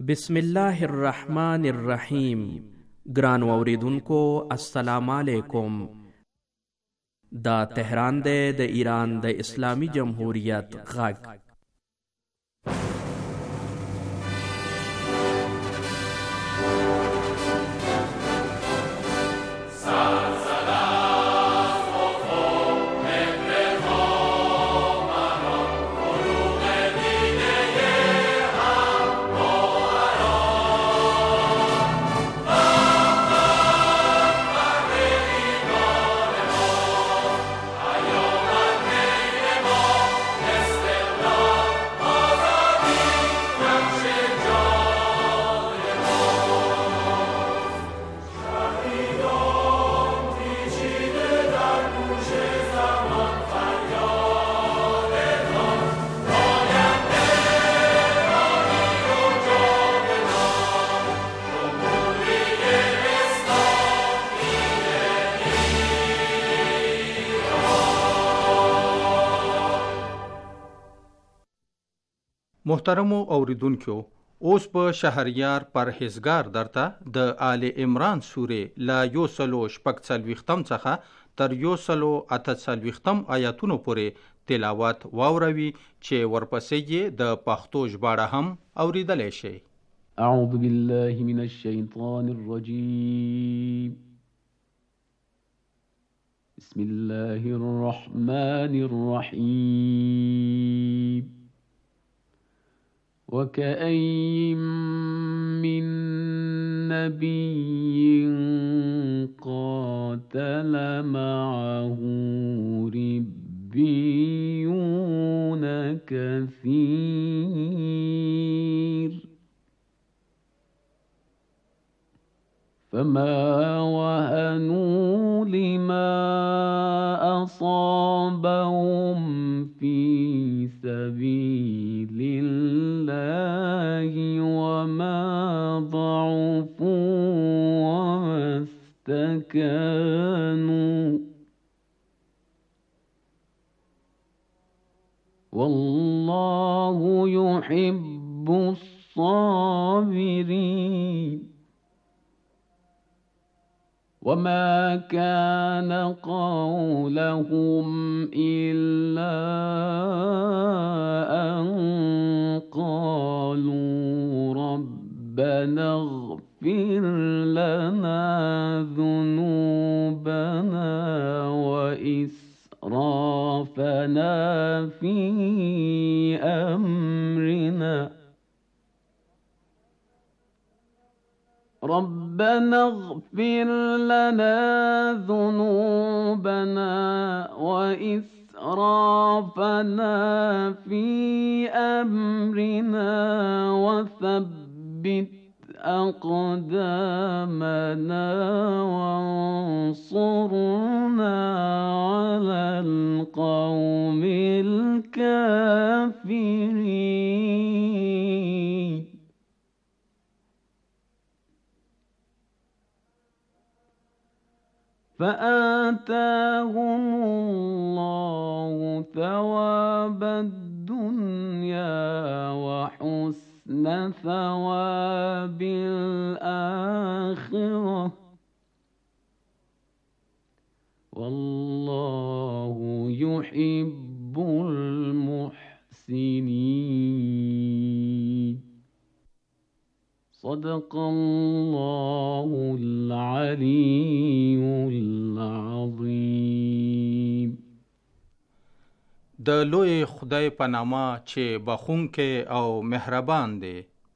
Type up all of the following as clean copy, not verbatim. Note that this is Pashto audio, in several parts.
بسم الله الرحمن الرحیم. ګران اوریدونکو السلام علیکم. دا تهران دی د ایران د اسلامی جمهوریت غږ. محترمو اوریدونکو، اوس په شهریار پرهیزګار درته د آل عمران سورې لا 146 څخه تر 148 آیاتونو پورې تلاوت واوروي چې ورپسې یې د پښتو ژباړه هم اوریدلی شي. اعوذ بالله من الشیطان الرجیم. بسم الله الرحمن الرحیم. وكأين من نبي قاتل معه ربيون كثير فما وهنوا لما أصابهم في سبيل الله وما ضعفوا وما استكانوا والله يحب الصابرين. وما كان قولهم إلا أن قالوا ربنا اغفر لنا ذنوبنا وإسرافنا في أمرنا ربنا اغفر لنا ذنوبنا وإسرافنا في أمرنا وثبت أقدامنا وانصرنا على القوم الكافرين. فآتاهم الله ثواب الدنيا وحسن ثواب الآخرة والله يحب المحسنين. صدق الله العلي العظيم. د لوی خدای په نامه چې بخښونکی او مهربان دی.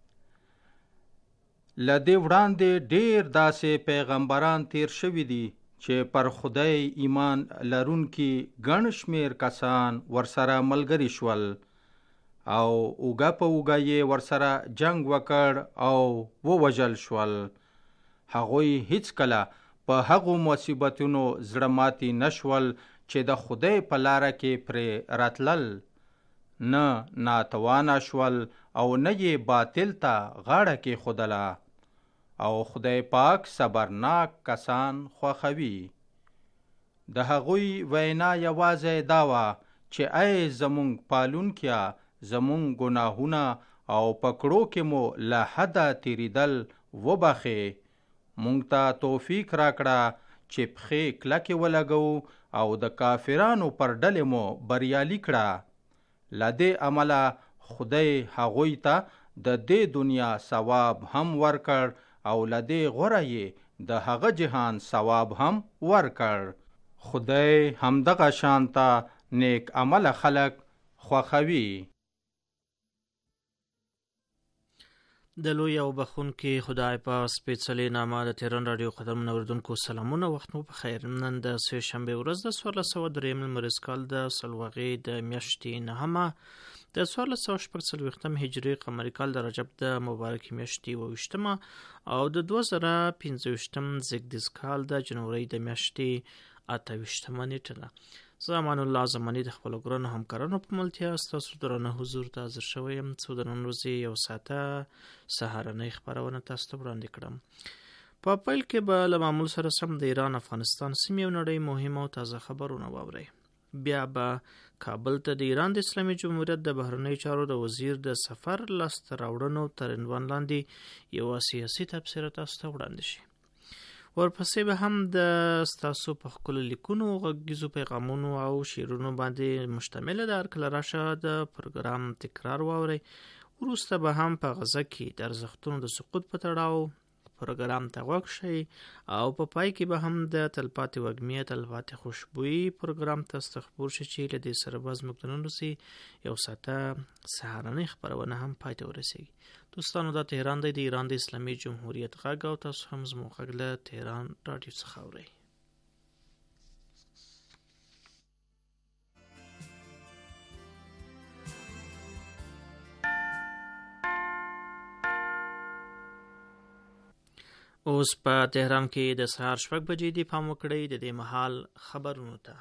له دې وړاندې ډېر داسې پیغمبران تیر شوي دي چې پر خدای ایمان لرونکي ګڼ شمېر کسان ورسره ملګري شول او اوږه په اوږه یې ورسره جنگ وکړ او ووژل شول. هغوی هیڅکله په هغو مصیبتونو زړه ماتي نشول چې د خدای په لاره کې پرې راتلل، نه ناتوانه شول او نه یې باطل ته غاړه کېښودله. او خدای پاک صبرناک کسان خوښوي. د هغوی وینا یوازې دا وه چې ای زمونږ پالونکیه، زمونږ ګناهونه او پکړو کې مو له حده تیریدل وبخې. مونږ ته توفیق راکړه چې پښې کلکې ولګو او د کافرانو پر ډلې مو بریالي کړه. له دې عمله خدای هغوی ته د دې دنیا ثواب هم ورکړ او له دې غوره یې د هغه جهان ثواب هم ورکړ. خدای همدغه شانته نیک عمل خلق خوښوي. د لوی او بخونکي خدای په سپېڅلې نامه د تهران رادیو قدرمن اوریدونکو سلامونه. وخت مو په خیر. نن د سه شنبه ورځ د 1403 لمریز کال د سلوغې د میاشتې نهمه د 1440 هجري قمري کال د رجب د مبارکې میاشتې 28 او د 2015 زیږدیز کال د جنوري د میاشتې 28 نیټه ده. زمان الله زمانی د خپل ګرانو همکارانو په ملتیا ستاسو درنه حضور ته حاضر شوی یم. څو د نن ورځې یو ساعته سهارنۍ خپرونه تاسو ته وړاندې کړم. په پیل کې به له معمول سره سم د ایران افغانستان سیمې او نړۍ مهم او تازه خبرونه واورئ. بیا به کابل ته د ایران د اسلامي جمهوریت د بهرنیو چارو د وزیر د سفر لاسته راوړنو تر عنوان لاندې یو سیاسي تبصره تاسو ته وړاندې شي. ورپسې به هم د ستاسو په ښکلو لیکونو، غږیزو پیغامونو او شعرونو باندې مشتمله د هرکله راشه د پروګرام تکرار واورئ. وروسته به هم په غزه کې د ارزښتونو د سقوط په تړاو پروګرام ته غوږ شئ او په پای کې به هم د تلپاتې وږمې تلپاتې خوشبويي پروګرام ته استخبور شي چې له دې سره به زموږ د نن ورځې یو ساعته سهارنۍ خپرونه هم پای ته ورسیږي. دوستانو، دا تهران دی، د ایران د اسلامي جمهوریت غږ او تاسو هم زموږ غږ له تهران رادیو څخه اورئ. اوس په تهران کې د سهار 6 بجې دی. پام وکړئ د دې مهال خبرونو ته.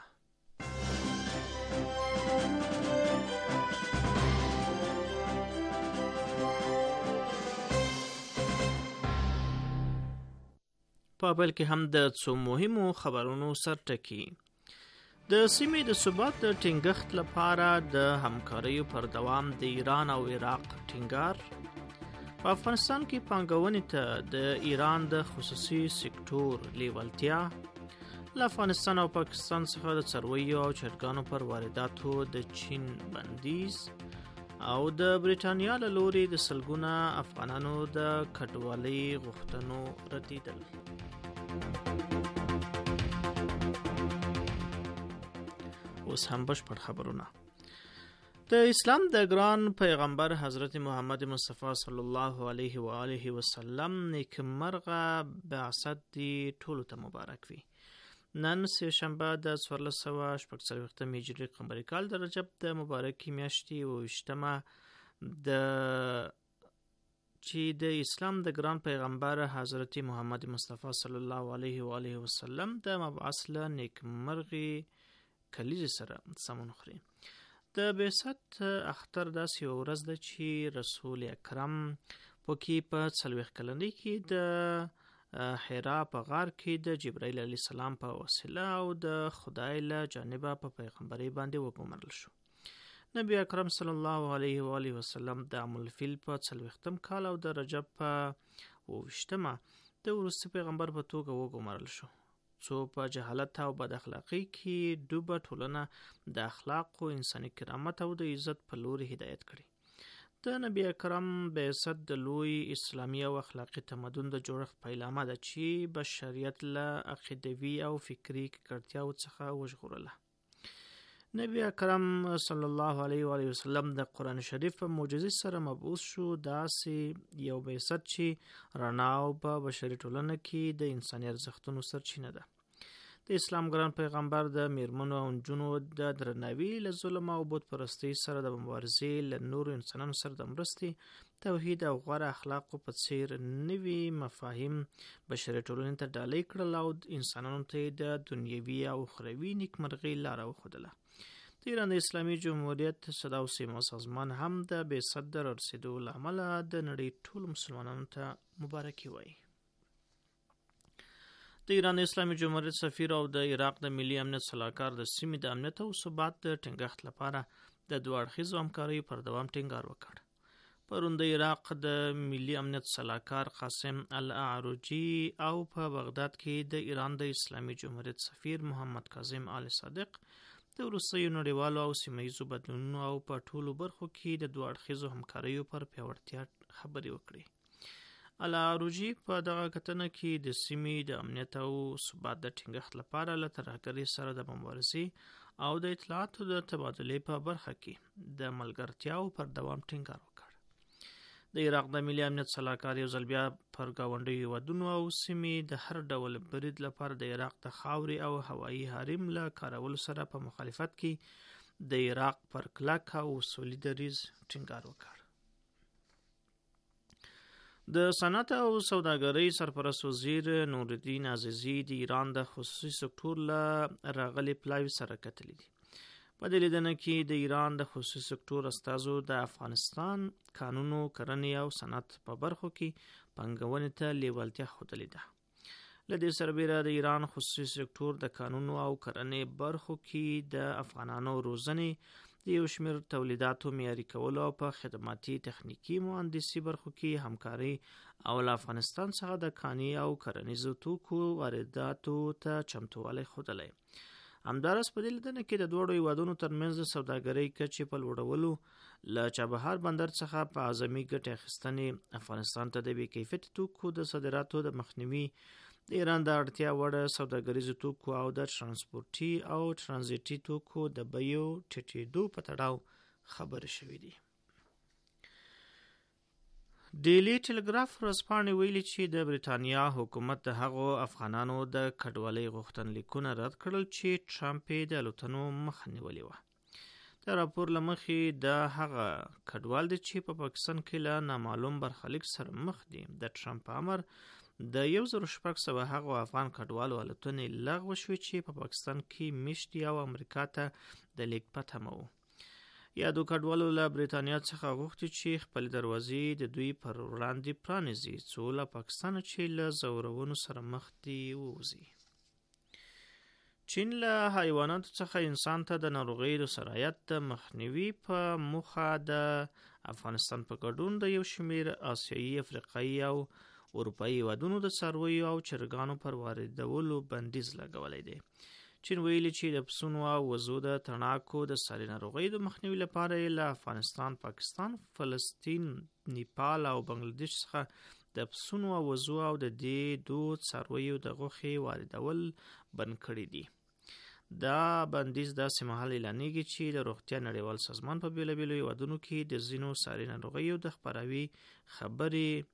په بل کې هم د څو مهمو خبرونو سرټکی. د سیمې د ثبات د ټینګښت لپاره د همکاریو پر دوام د ایران او عراق ټینګار. په افغانستان کې پانګونې ته د ایران د خصوصي سکتور لیوالتیا. له افغانستان او پاکستان څخه د څارویو او چرګانو پر وارداتو د چین بندیز او د بریټانیا له لوري د سلګونه افغانانو د کډوالۍ غوښتنو ردیدل. اوس هم بشپړ خبرونه. د اسلام د ګران پیغمبر حضرت محمد مصطفی صلی الله علیه و آله وسلم نیکمرغه بعثت دی ټولو ته مبارک وي. نن سه شنبه د 1440 هجري قمري کال د رجب د مبارکې میاشتې 28 د چې د اسلام د ګران پیغمبر حضرت محمد مصطفی صلی الله علیه و آله وسلم د مبعث له نیکمرغي کلیزې سره سمون خوري. د بعثت اختر داسې یو ورځ ده چې رسول اکرم پکې په 40 کلنۍ کې د حرا په غار کې د جبرائیل علیه السلام په وسیله او د خدای له جانبه په پیغمبري باندې وګمارل شو. نبی اکرم صلی الله علیه و آله وسلم د عام الفیل په 40 کال او د رجب په 28 د وروستي پیغمبر په توګه وګمارل شو. څو په جهالت او بد اخلاقی کې ډوبه ټولنه د اخلاق او انساني کرامت او د عزت په لوري هدایت کړي. د نبی اکرم بعثت د لوی اسلامي او اخلاقی تمدن د جوړښت پیلامه ده چې بشریت له عقیدوي او فکری ککړتیاو څخه وژغورله. نبی اکرم صلی الله علیه و آله وسلم د قرآن شریف په معجزې سره مبعوث شو. داسې یو بعثت چې رڼا او په بشري ټولنه کې د انساني ارزښتونو سرچینه ده. د اسلام ګران پیغمبر د میرمنو او نجونو د درناوي له ظلم او بت پرستۍ سره د مبارزې له نورو انسانانو سره د مرستې، توحید او غوره اخلاقو په څیر نوي مفاهیم بشري ټولنې ته ډالۍ کړل او انسانانو ته د دنیوي او اخروي نیکمرغۍ لاره وښودله. د ایران د اسلامي جمهوریت صدا او سیما سازمان هم د بعثت د رارسېدو له امله د نړۍ ټولو مسلمانانو ته مبارکي وایي. د ایران د اسلامي جمهوریت سفیر او د عراق د ملي امنیت صلاحکار د سیمې د امنیت او ثبات د ټینګښت لپاره د دوه اړخیزو همکاریو پر دوام ټینګار وکړ. پرون د عراق د ملي امنیت سلاکار قاسم الاعرجي او په بغداد کې د ایران د اسلامي جمهوریت سفیر محمد کاظم آل صادق د وروستیو نړیوالو او سیمهییزو بدلونونو او په ټولو برخو کې د دوه اړخیزو همکاریو پر پیاوړتیا خبرې وکړي. الاعرجي په دغه کتنه کې د سیمې د امنیت او ثبات د ټینګښت لپاره له ترهګرۍ سره د مبارزې او د اطلاعاتو د تبادلې په برخه کې د ملګرتیاو پر دوام ټینګار وکړ. د عراق د ملي امنیت سلاکار یو ځل بیا پر ګاونډیو هیوادونو او سیمې د هر ډول برید لپاره د عراق د خاورې او هوایي حریم له کارولو سره په مخالفت کې د عراق پر کلک او اصولي دریځ ټینګار وکړ. د صنعت او سوداګرۍ سرپرست وزیر نورالدین عزیزي د ایران د خصوصي سکتور له راغلي پلاوي سره کتلي دي. په دې لیدنه کې د ایران د خصوصي سکتور استازو د افغانستان قانونو کرنې او صنعت په برخو کې پانګونې ته لیوالتیا ښودلې ده. له دې سربیره د ایران خصوصي سکتور د قانونو او کرنې برخو کې د افغانانو روزنې د یو شمېر تولیداتو معیاري کولو او په خدماتي تخنیکي مهندسي برخو کې همکاري او له افغانستان څخه د کاني او کرنیزو توکو وارداتو ته چمتووالی ښودلی. همدارس په دې لیدنه کې د دواړو هیوادونو ترمنځ د سوداګرۍ کچې په لوړولو له چابهار بندر څخه په اعظمي ګټې اخیستنې افغانستان ته د بې کیفیته توکو د صادراتو د مخنیوي د ایران د اړتیا وړ سوداګریزو توکو او د ترانسپورتي او ترانزیتي توکو د بیو ټیټېدو په تړاو خبرې شوې دي. ډیلی ټلګراف ورځپاڼې ویلي چې د بریتانیا حکومت د هغو افغانانو د کډوالۍ غوښتنلیکونه رد کړل چې ټرمپ یې د الوتنو مخه نیولې وه. د راپور له مخې د هغه کډوال دي چې په پاکستان کې له نامعلوم برخلیک سره مخ دي. د ټرمپ په امر د 1600 هغو افغان کډوالو الوتنې لغوه شوې چې په پاکستان کې میشت دي او امریکا ته د لیږد پته مو. یادو کډوالو له بریتانیا څخه غوښتي چې خپل دروازې د دوی پر وړاندې پرانیزي څو له پاکستان چې له زورونو سره مخ دي ووځي. چین له حیواناتو څخه انسان ته د ناروغۍ د سرایت د مخنیوي په موخه د افغانستان په ګډون د یو شمېر آسیایي، افریقایي او اروپایي هیوادونو د څارویو او چرګانو پر واردولو بندیز لګولی دی. چین ویلي چې د پسونو او وزو د تڼاکو د ساري ناروغۍ د مخنیوي لپاره له افغانستان، پاکستان، فلسطین، نیپال او بنگلادیش څخه د پسونو او وزو او د دې دوه څارویو د غوښې واردول بند کړي دي. دا بندیز داسې مهال اعلانیږي چې د روغتیا نړیوال سازمان په بیلابیلو هیوادونو کې د ځینو ساري ناروغیو د خپراوي خبرې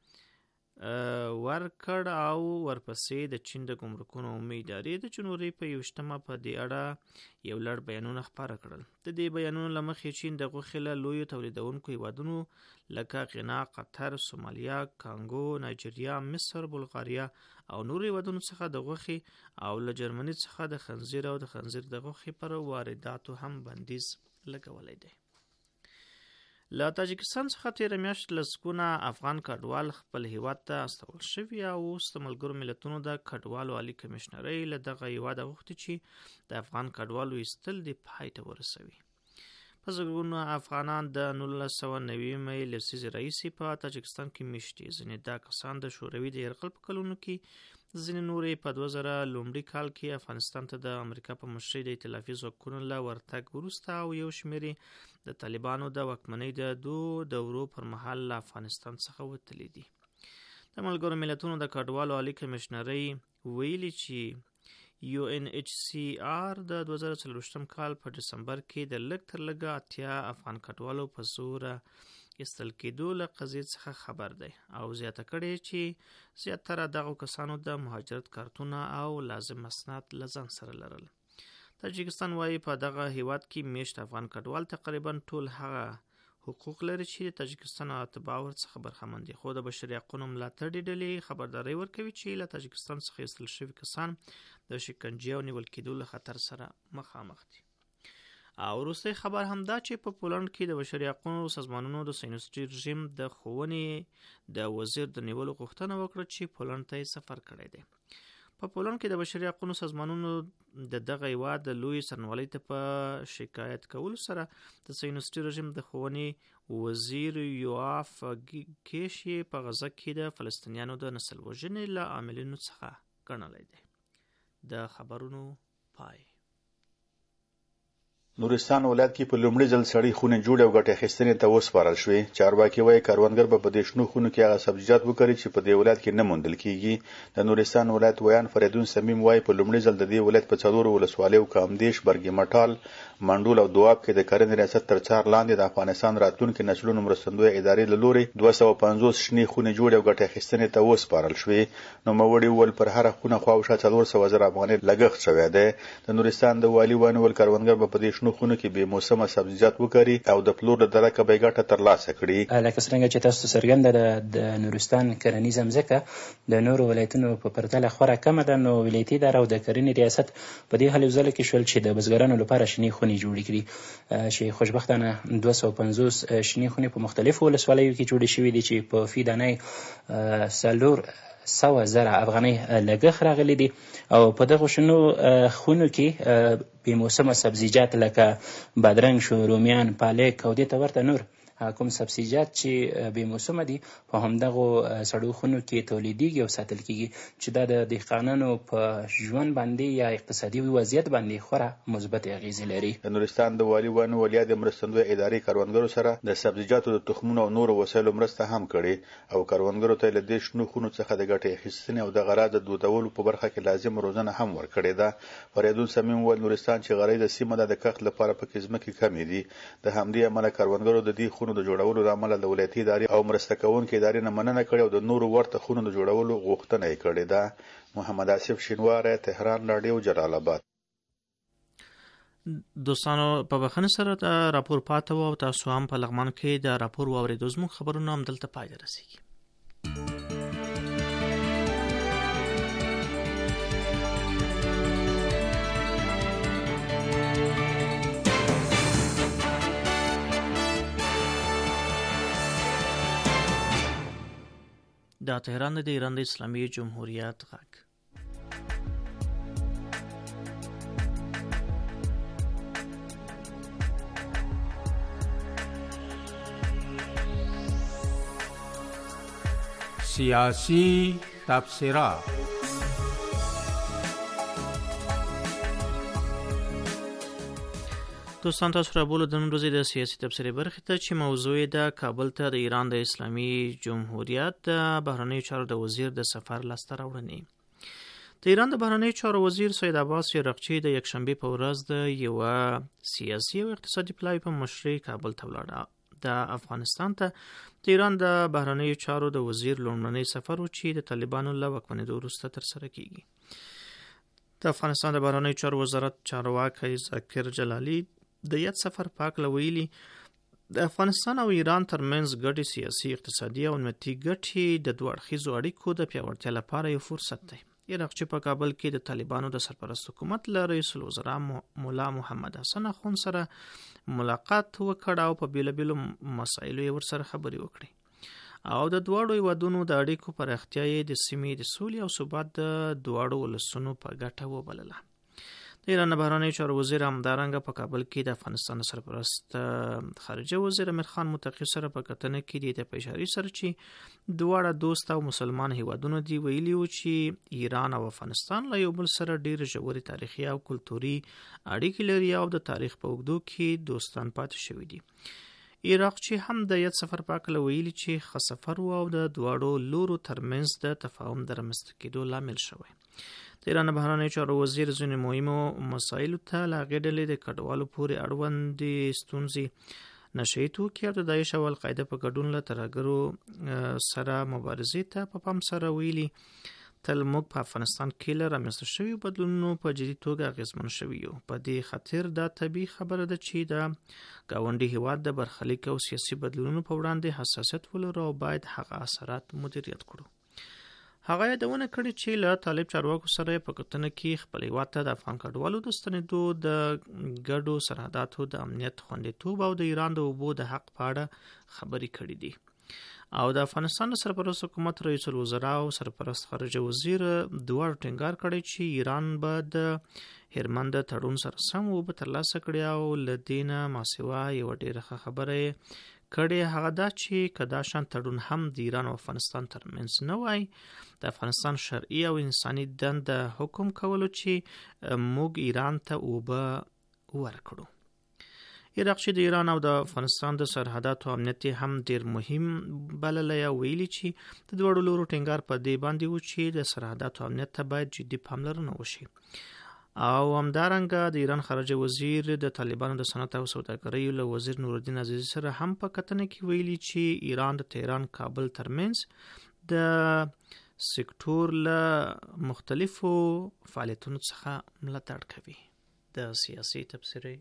ورکړ او ورپسې د چین د ګمرکونو عمومي ادارې د جنوري په 21 په دې اړه یو لړ بیانونه خپاره کړل. د دې بیانونو له مخې چین د غوښې له لویو تولیدونکو هیوادونو لکه غنا، قطر، سومالیا، کانګو، نایجیریا، مصر، بلغاریا او نورو هیوادونو څخه د غوښې او له جرمني څخه د خنزیر او د خنزیر د غوښې پر وارداتو هم بندیز لګولی دی. له تاجکستان څخه تیره میاشت لسګونه افغان کډوال خپل هیواد ته استول شوي او اوس د ملګرو ملتونو د کډوالو عالي کمیشنرۍ له دغه هیواده غوښتي چې د افغان کډوالو ایستل د پای ته ورسوي. په زرګونو افغانان د 1990 لسیزې راهیسې په تاجکستان کې میشت دي. ځینې دا کسان د شوروي د یرغل په کلونو کې، ځینې نورې په 2000 لومړي کال کې افغانستان ته د امریکا په مشرۍ د ائتلافي ځواکونو له ورتګ وروسته او یو شمېر د طالبانو د واکمنۍ د دوه دورو پر مهال له افغانستان څخه وتلي دي. د ملګرو ملتونو د کډوالو عالي کمیشنرۍ ویلي چې UNHCR د 2024 کال په دسمبر کې د لږ تر لږه 80 افغان کډوالو په زوره ایستل کېدو له قضیې څخه خبر دی او زیاته کړې چې زیاتره دغو کسانو د مهاجرت کارتونه او لازم اسناد له ځان سره لرل. تاجکستان وایي په دغه هیواد کې میشت افغان کډوال تقریبا ټول هغه حقوق لري چې د تاجکستان اتباع ورڅخه برخمن دي، خو د بشري حقونو ملاتړې ډلې خبرداری ورکوي چې له تاجکستان څخه ایستل شوي کسان د شکنجې او نیول کېدو له خطر سره مخامخ دي. او وروستی خبر هم دا چې په پولنډ کې د بشري حقونو سازمانونو د سینوسټي رژیم د ښوونې د وزیر د نیولو غوښتنه وکړه چې پولنډ ته یې سفر کړی دی. په پولنډ کې د بشري حقوقو سازمانونو د دغه هیواد د لوی سرنوالۍ ته په شکایت کولو سره د صهیونیستي رژیم د ښوونې وزیر یوآف ګیش یې په غزه کې د فلسطینیانو د نسل وژنې له عاملینو څخه ګڼلی دی. د خبرونو پای. نورستان ولایت کې په لومړي ځل سړې خونې جوړې او ګټې اخیستنې ته وسپارل شوې. چارواکي وایي کروندګر به په دې شنو خونو کې هغه سبزیجات وکري چې په دې ولایت کې نه موندل کېږي. د نورستان ولایت ویان فریدون سمیم وایي په لومړي ځل د دې ولایت په 4 ولسوالیو کامدیش، برګي مټال، منډول او دواب کې د کرنې ریاست تر څار لاندې د افغانستان راتلونکي نسلونو مرستندویه ادارې له لوري 250 شنې خونې جوړې او ګټې اخیستنې ته وسپارل شوې. نوموړي وویل پر هره خونه خواوشا 400,000 افغانۍ لګښت شوی دی. د نورستان د والي وویل کروندګر به په دې شنو خونو کې به موسمه سبزیجات وکري او د پلور له درکه به ګټه ترلاسه کړي. لکه څنګه چې تاسو څرګنده د نورستان کرنیزه ځمکه د نورو ولایتونو په پرتله خورا کمه ده، نو ولایتي اداره او د کرنې ریاست په دې هلو ځلو کې شول چې د بزګرانو لپاره شنې خونې جوړې کړي، چې خوشبختانه 250 شنې خونې په مختلفو ولسوالیو کې جوړې شوې دي چې په فی دانې 400,000 افغانۍ لګښت راغلی دی. او په دغه شنو خونو کې بې موسمه سبزیجات لکه بادرنګ شو، رومیان، پالک او دې ته ورته نور کوم سبزیجات چې بې موسمه دي په همدغو سړو خونو کې تولیدېږي او ساتل کېږي، چې دا د دهقانانو په ژوند باندې یا اقتصادي وضعیت باندې خورا مثبت اغېزې لري. د نورستان د والي وانو ولیا د مرستندویه ادارې کروندګرو سره د سبزیجاتو د تخمونو او نورو وسایلو مرسته هم کړې او کروندګرو ته له دې شنو خونو څخه د ګټې اخیستنې او د غراض د دودولو په برخه کې لازم روزنه هم ورکړې ده. فریدون سمیم وویل نورستان چې غرۍ د سیمه ده د کښت لپاره پکې ځمکې کمې دي. د همدې امله کروندګرو د دې خونو د جوړولو له امله د ولایتي ادارې او مرسته کوونکې ادارې نه مننه کړې او د نورو ورته خونو د جوړولو غوښتنه یې کړې ده. محمد آصف شینواری، تهران راډیو، جلال آباد. دوستانو په بخښنې سره د راپور پاته و او تاسو هم په لغمان کې د راپور واورېدو. زموږ خبرونه هم دلته پای ته رسېږي. دا تهران د ایران د اسلامي جمهوریت غږ. سیاسی تبصرات. دوستان تاسو را بولو د نن ورځې د سیاسي تبصرې برخې ته چې موضوع د کابل ته د ایران د اسلامي جمهوریت د بهرنیو چارو د وزیر د سفر لاسته راوړنې. د ایران د بهرنیو چارو وزیر سید عباس یرغچی د یکشنبې په ورځ د یوه سیاسي او اقتصادي پلاوي په مشرۍ کابل ته ولاړ. د افغانستان ته د ایران د بهرنیو چارو د وزیر لومړنی سفر و چې د طالبانو له واکمنېدو وروسته ترسره کیږي. د افغانستان د بهرنیو چارو وزارت چارواکي ذاکر جلالي د یاد سفر پاک لویلی د افغانستان او ایران ترمنځ ګډې سیاسي، اقتصادي او امنیتي ګټې د دوه اړخیزو اړیکو د پیاوړتیا لپاره یو فرصت دی. یرغچی په کابل کې د طالبانو د سرپرست حکومت له رئیس الوزرا مولا محمد حسن اخوند سره ملاقات وکړ او په بیلابیلو مسایلو یې ورسره خبرې وکړې او د دواړو هیوادونو د اړیکو پراختیا یې د سیمې د سولې او ثبات د دواړو ولسونو په ګټه وبلله. د ایران بهرنیو چارو وزیر همدارنګه په کابل کې د افغانستان سرپرست خارجه وزیر امیر خان متقي سره په کتنه کې د اشارې سره چې دواړه دوست او مسلمان هیوادونه دی ویلي و چې ایران او افغانستان له یو بل سره ډېر ژورې تاریخي او کلتوري اړیکې لري او د تاریخ په اوږدو کې دوستان پاتې شوي دي. عراقچی هم د یاد سفر پاک ویلي چې ښه سفر و او د دواړو لورو ترمنځ د تفاهم د رامنځته کېدو لامل شوی. د ایران بهرنیو چارو وزیر ځینې مهمو مسایلو ته له هغې ډلې د کډوالو پورې اړوندې ستونزې، نشه یي توکي او د داعش او القاعده په ګډون له ترهګرو سره مبارزې ته په پام سره ویلي تل موږ په افغانستان کې له رامنځته شویو بدلونونو په جدي توګه اغېزمن شوي یو. په دې خاطر دا طبیعي خبره ده چې د ګاونډي هیواد د برخلیک او سیاسي بدلونونو په وړاندې حساسیت ولرو او باید هغه اثرات مدیریت کړو. هغه یادونه کړې چې له طالب چارواکو سره په کتنه کې خپل هیواد ته د افغان کډوالو د ستنېدو، د ګډو سرحداتو د امنیت خوندیتوب او د ایران د اوبو د حق په اړه خبرې کړې دي. او د افغانستان سرپرست حکومت رئیس الوزرا او سرپرست خارجه وزیر دوه ټینګار کړی چې ایران به د هرمند تړون سره سم او به ترلاسه کړي او لدینه ماسوا یو ډیره خبره کړي هغه دا چې کدا شان تړون هم د ایران او افغانستان ترمنځ نه وای د افغانستان شرعي او انساني دند حکم کولو چې موږ ایران ته اوبه ورکړو. عراق چې د ایران او د افغانستان د سرحداتو امنیت هم ډیر مهم بللی او ویلي چې د دواړو لورو ټینګار په دې باندې و چې د سرحداتو امنیت ته باید جدي پاملرنه وشي. او همدارنګه د ایران خارجه وزیر د طالبانو د صنعت او سوداګرۍ له وزیر نورالدین عزیزی سره هم په کتنه کې ویلي چې ایران د تهران کابل ترمنځ د سکتور له مختلفو فعالیتونو څخه ملاتړ کوي. د سیاسي تبصرې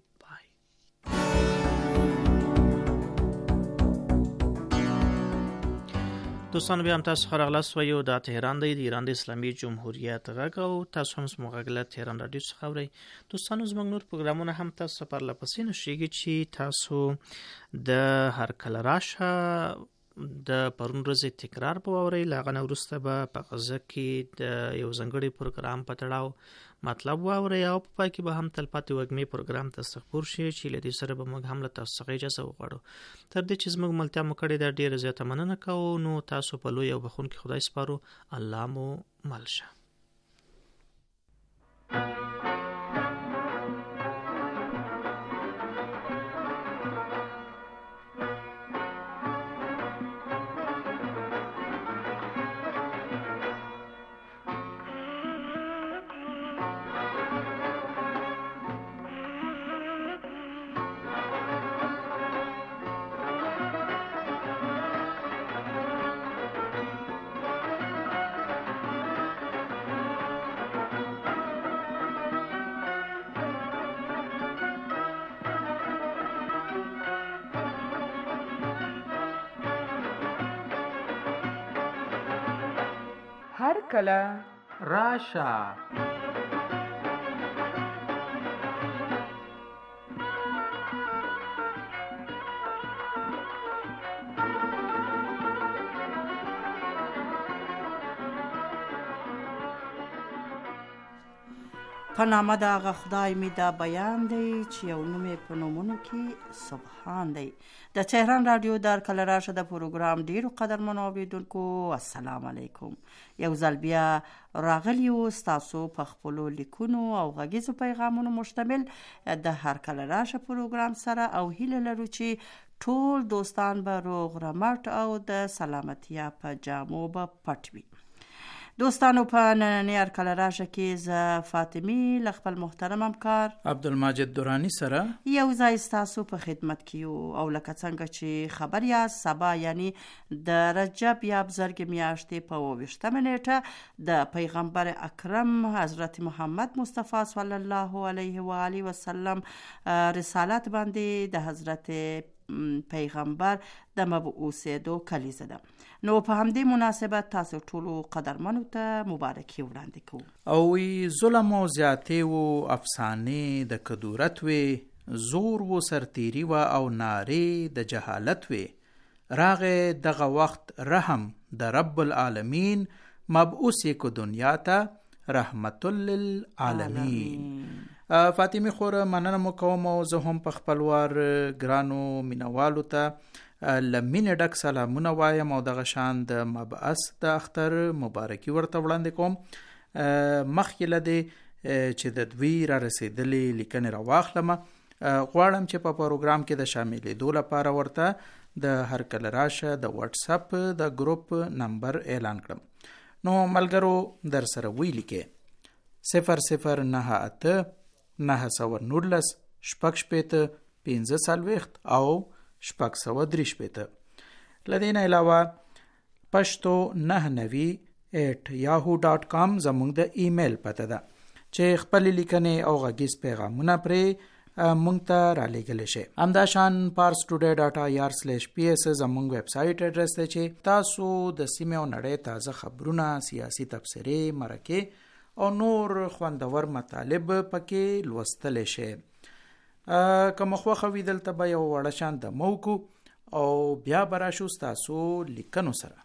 دوستان بیا هم تاسو خبر اغلاس و یو د تهران دی د ایران د اسلامي جمهوریت غږ او تاسو هم زموږ غږ له تهران رادیو څخه اورئ. دوستانو زموږ نور پروګرامونه هم تاسو پر لپسې نشيږي چې تاسو د هر کله راشه د پرون ورځې تکرار په اورئ. لاغه نه وروسته به په غزه کې د یو ځانګړي پروګرام په تړاو مطلب واورئ او په پای کې به هم تلپاتې وږمې پروګرام ته خپور شي چې له دې سره به موږ هم له تاسو څخه اجازه وغواړو. تر دې چې زموږ ملتیا مو کړې ده ډېره زیاته مننه کوو. نو تاسو په لوی او بخښونکي خدای سپارو. الله مو مل شه. هر کله راشه. په نامه د هغه خدای می دا بیان دی چې یو نوم په نومونو کې سبحان دی. د تهران رادیو در کله راشه د پروګرام ډیرو قدرمنو اوریدونکو السلام علیکم. یو ځل بیا راغلی و ستاسو په خپلو لیکونو او غږیزو پیغامونو مشتمل د هر کله راشه پروګرام سره او هیله لرو چې ټول دوستان به روغ رمټ او د سلامتیا په جامو به پټ وي. دوستانو په نننۍ هر کله راشه کې زه فاطمی له خپل محترم همکار عبدالماجد دورانی سره یو ځای ستاسو په خدمت کې یو او لکه څنګه چې خبر یاست سبا یعنی د رجب یا بزرګ میاشتې په 28 نیټه د پیغمبر اکرم حضرت محمد مصطفی صلی الله علیه و آله وسلم رسالت باندې د حضرت پیغمبر د مبعوثېدو کلیزه ده. نو په همدې مناسبت تاسو ټولو قدرمنو ته مبارکي وړاندې کوو. او ظلم او زیاتې و افسانې د کدورت وي زور و سرتیری و او نارې د جهالت وي راغې دغه وخت رحم د رب العالمین مبعوث کو دنیا ته رحمت للعالمین. فاطمی خور مننه مو کوم او زه هم په خپلوار ګرانو مینوالو ته لمین ډک سلامونه وایم او دغه شان د مبعث د اختر مبارکي ورته وړاندې کوم. مخکې له دې چې د دوی را رسیدلې لیکنې را واخلم غواړم چې په پروګرام کې د شاملېدو لپاره ورته د هر کله راشه د واتس اپ د ګروپ نمبر اعلان کړم. نو ملګرو در سره ویلي کې 0098 919 شپږ شپېته 15 او شپږ سوه درې شپېته. له دې نه علاوه پښتو 99@yahoo.com زموږ د ایمیل پته ده چې خپل لیکنې او غږیز پیغامونه پرې مونږ ته را لېږلی شي. همداشان parstoday.ir/ps زموږ ویب سایټ اډرس دی چې تاسو د سیمې او نړۍ تازه خبرونه، سیاسي تبصرې، مرکې او نور خوندور مطالب پکې لوستلی شي. که مخوخه وي دلته به یو وړه شان د موکو او بیا به راشو ستاسو لیکنو سره.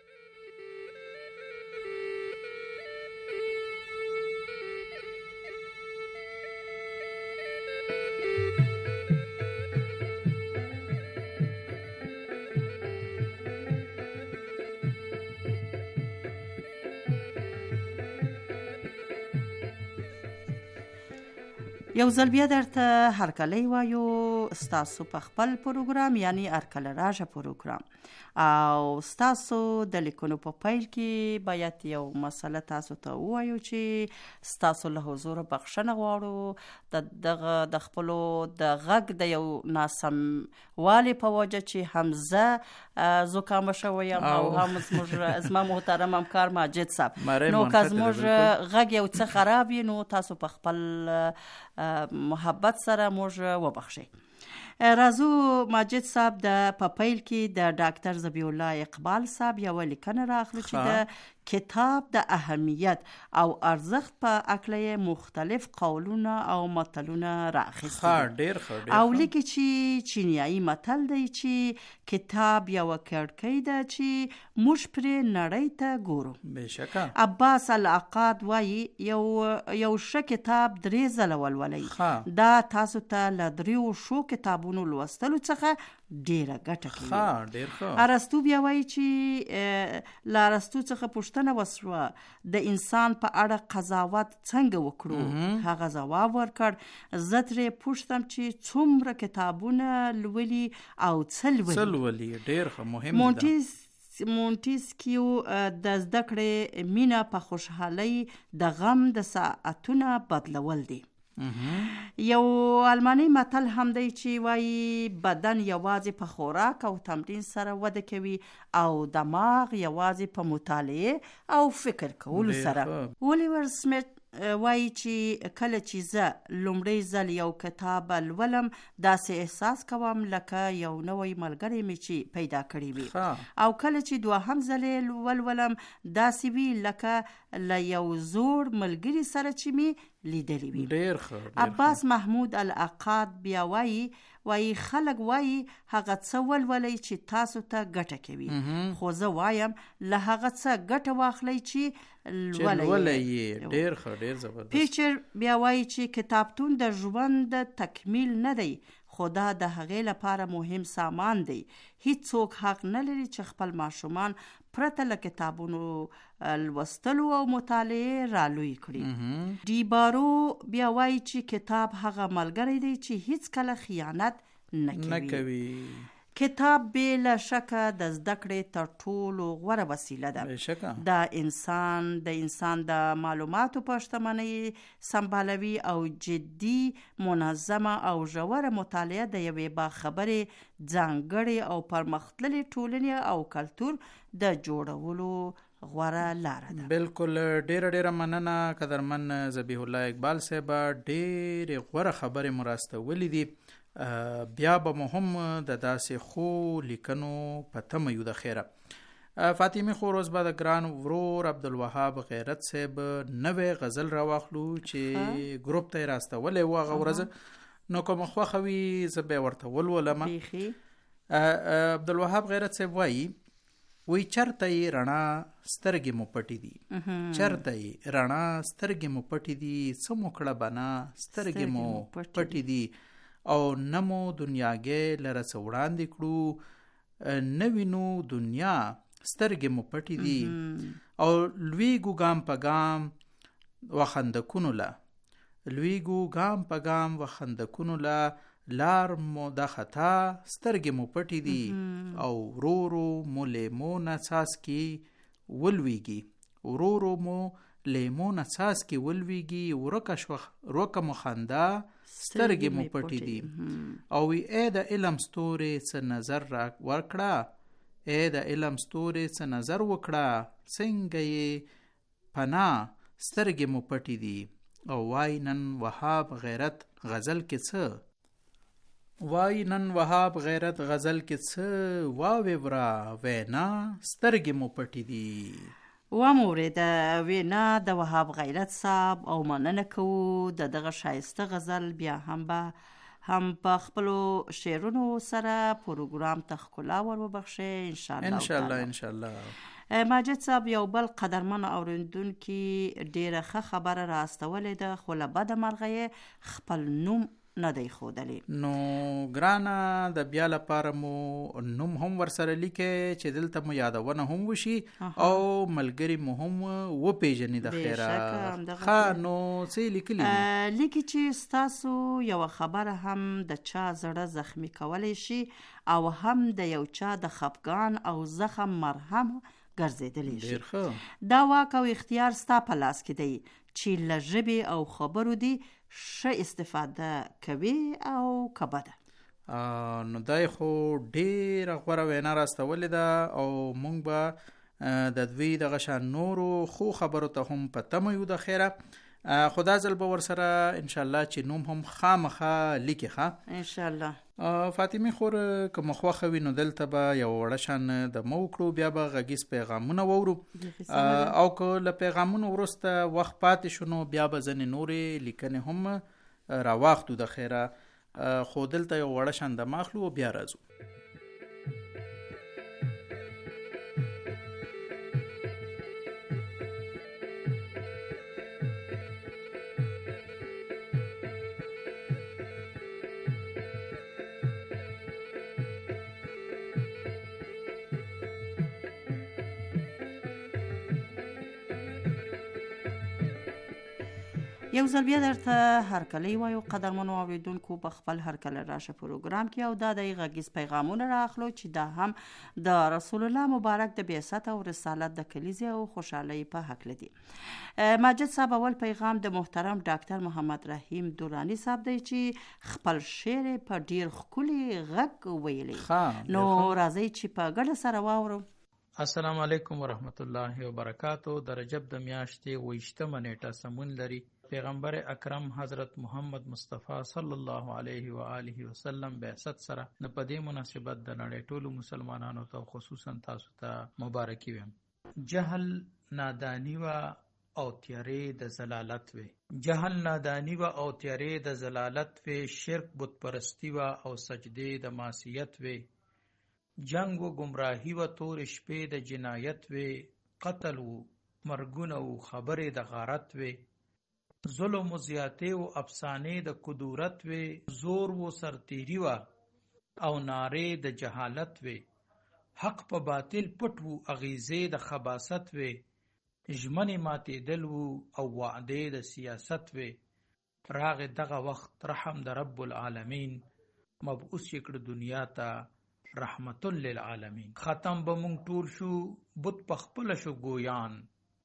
یو ځل بیا درته هرکلی وایو ستاسو په خپل پروګرام یعنی هرکله راشه پروګرام، او ستاسو د لیکنو په پیل کې باید یو مسله تاسو ته ووایو چې ستاسو له حضور بخښنه غواړو د خپلو د غږ د یو ناسم والي په وجه چې هم زه زکامه شوی یم او هم زما محترم همکار ماجد صاحب. نو که زموږ غږ یو څه خراب وي نو تاسو په خپل محبت سره موږ وبخشئ. راځو ماجد صاحب د په پیل کې د ډاکټر ذبیح الله اقبال صاحب یو لیکنه راخلو چې د کتاب د اهمیت او ارزښت په اکله مختلف قولونه او متلونه راخیستي او لیکي چې چینیایي متل دی چې کتاب یو کړکۍ ده چې موږ پرې نړۍ ته ګورو. بېشکه عباس العقاد وایي یو ښه کتاب 3 ځله ولولئ، دا تاسو ته له 3 ښو کتابونو لوستلو څخه ډیره ګټه کوي. ارسطو بیا وایي چې له ارسطو څخه پوښتنه وسوه د انسان په اړه قضاوت څنګه وکړو؟ هغه ځواب ورکړ زه ترې پوښتم چې څومره کتابونه لولي او څه لولي. ډیر مهم ده. مونتیسکیو د زده کړې مینه په خوشحالۍ د غم د ساعتونه بدلول دي. یو المانی متل هم دی چې وایي بدن یوازې په خوراک او تمرین سره وده کوي او دماغ یوازې په مطالعه او فکر کولو سره. اولیور سمیت وایي چې کله چې زه لومړی ځل یو کتاب لولم داسې احساس کوم لکه یو نوی ملګری مې چې پیدا کړی وي، او کله چې دوهم ځل ولولم داسې وي لکه له یو زوړ ملګري سره چې مې لیدلی وي. ډیر ښه. عباس محمود العقاد بیا وایي خلک وایي هغه څه ولولئ چې تاسو ته ګټه کوي، خو زه وایم له هغه څه ګټه واخلئ چې لولئ. ډیر ښه، ډیر زبردست. پیچر بیا وایي چې کتابتون د ژوند تکمیل نه دی، خو دا د هغې لپاره مهم سامان دی. هیڅوک حق نه لري چې خپل ماشومان پرته له کتابونو لوستلو او مطالعه رالوی کړي. ډی بارو بیا وایي چې کتاب هغه ملګری دی چې هیڅ کله خیانت نه کوي. کتاب بلا شکه د زده کړې تر ټولو غوره وسیله ده. د انسان د معلوماتو په شتمنۍ سمبالوي او جدي منظمه او ژوره مطالعه د یوې باخبرې ځانګړې او پرمختللې ټولنې او کلتور د جوړولو غوره لاره ده. بالکل. ډیره مننه قدرمن ذبیح الله اقبال صاحب، ډیره غوره خبرې مراسته دي. بیا به مهم د داسې خو لیکنو په تمه یو. د خیره فاطمه خو روز به د ګران ورور عبدالوهاب غیرت صاحب نوې غزل راواخلو چې ګروپ ته راستولې و هغه ورځ، نو کوم خوښوي زه به ورته ولولم. عبدالوهاب غیرت صاحب وایي چرته یې رڼا سترګې مو پټې دي، چرته یې رڼا سترګې مو پټې دي، څه مو کړه بنا سترګې مو پټې دي، او نمو دنیاګې لره څه وړاندې کړو، نوینو دنیا سترګې مو پټې دي، او لویګو ګام په ګام وخندکونو له، لویګو ګام په ګام وخندکونو له، لار مو د خطا سترګې مو پټې دي، او ورورو مو لیمو نڅاسکي ولویږي، ورورو مو لیمو نڅاسکي ولویږي، ورکه مو خندا سترګې مو پټې دي، او ای د علم ستوري څه نظر ورکړه، ای د علم ستوري څه نظر وکړه، څنګه یې پناه سترګې مو پټې دي. او وای نن وهاب غیرت غزل کې څه، وای نن وهاب غیرت غزل کې څه، واوې ورا وینا سترګې مو پټې دي. ومورید وینا د وهاب غیرت صاحب او مننه کوو د دغه شایسته غزل بیا هم به هم په خپلو شعرونو سره پروګرام ته ښکلا ور وبخښي ان شاء الله. ماجد صاحب یو بل قدرمن اوریدونکي ډیره ښه خبره راستولې ده، خو له بده مرغه خپل نوم نه دی ښودلی. نو ګرانه د بیا لپاره مو نوم هم ورسره لیکې چې دلته مو یادونه هم وشي او ملګري مو هم وپیژني. د خیره ښه نو څه لیکلي لیکي چې ستاسو یوه خبره هم د چا زړه زخمی کولی شي او هم د یو چا د خفګان او زخم مرهم ګرځېدلی شي. دا واک او اختیار ستا په لاس کې دی چې له ژبې او خبرو دی ښه استفاده کوي او که بده. نو دای خو ډېره غوره وینا راستولې ده او موږ به د دوی دغه شان نورو خو خبرو ته هم په تمه یو. د خیره خدا ځل به ورسره انشاءالله چې نوم هم خامخا لیکي. ښه انشاءالله. فاطمه خور که مخوخه وي نو دلته به یو وړه شان د مو کړو، بیا به غږیز پیغامونه وورو او که له پیغامونو وروسته وخت پاتې شو نو بیا به ځینې نورې لیکنې هم راواخلو. د خیره خو دلته یو وړه شان د ماخلو او بیا راځو. یو ځل بیا درته هرکلی وایو قدرمنو اوریدونکو په خپل هرکله راشه پروګرام کې، او دا د غږیز پیغامونه رااخلو چې دا هم د رسول الله مبارک د بعثت او رسالت د کلیزې او خوشحالۍ په هکله دي. ماجد صاحب اول پیغام د محترم ډاکټر محمد رحیم دورانی صاحب دی چې خپل شعر په ډیر ښکلي غږ ویلی. نو راځئ چې په ګډه سره واورو. السلام علیکم ورحمت الله وبرکاتو. د رجب د میاشتې 28مه نیټه سمون لري. پیغمبر اکرم حضرت محمد مصطفی صلی الله علیه و آله وسلم بعثت سره د پدې مناسبت د نړۍ ټولو مسلمانانو ته خصوصا تاسو ته مبارکي ویم. جهل نادانی و او تیارې د زلالت وي. جهل نادانی و او تیارې د زلالت وي. شرک بت پرستی و او سجدې د معصیت وي. جنگ و گمراهی و تور شپې د جنایت وي. قتل و مرګونه و خبرې د غارت وي. ظلم و زیاتې و افسانې د کدورت وي. زور و سرتیری و او نارې د جهالت وي. حق په باطل پټ و اغیزې د خباست وي. ژمنې ماتېدل و او وعدې د سیاست وي. راغ دغه وخت رحم د رب العالمین مبعوث کړ دنیا ته رحمت للعالمین. ختم به مونږ ټول شو بت پخپل شو گویان.